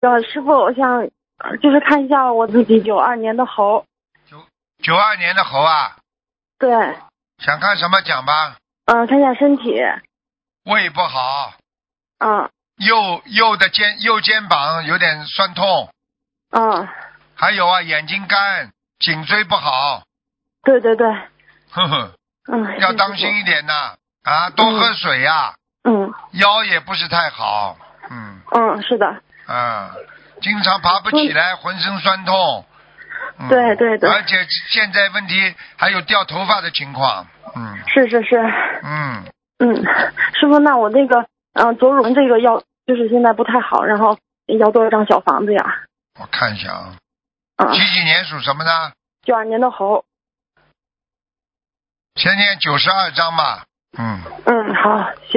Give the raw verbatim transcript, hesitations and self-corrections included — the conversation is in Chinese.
呃，师傅，我想呃就是看一下我自己九二年的猴。 九九二年的猴啊， 对， 想看什么讲吧？ 嗯、看一下身体。 胃不好， 嗯右右的肩右肩膀有点酸痛， 嗯， 还有啊眼睛干，颈椎不好， 对对对， 呵呵， 嗯， 要谢师傅当心一点呐，啊，多喝水呀、 嗯腰也不是太好，嗯嗯，是的， 啊，经常爬不起来，浑身酸痛，嗯、 对对对而且现在问题还有掉头发的情况，嗯是是是， 嗯， 嗯，师傅，那我那个嗯、呃左乳这个要就是现在不太好，然后要多少张小房子呀？ 我看一下啊， 嗯， 几几年属什么呢？ 九二年的猴。 先念九十二章吧，嗯。 嗯，好。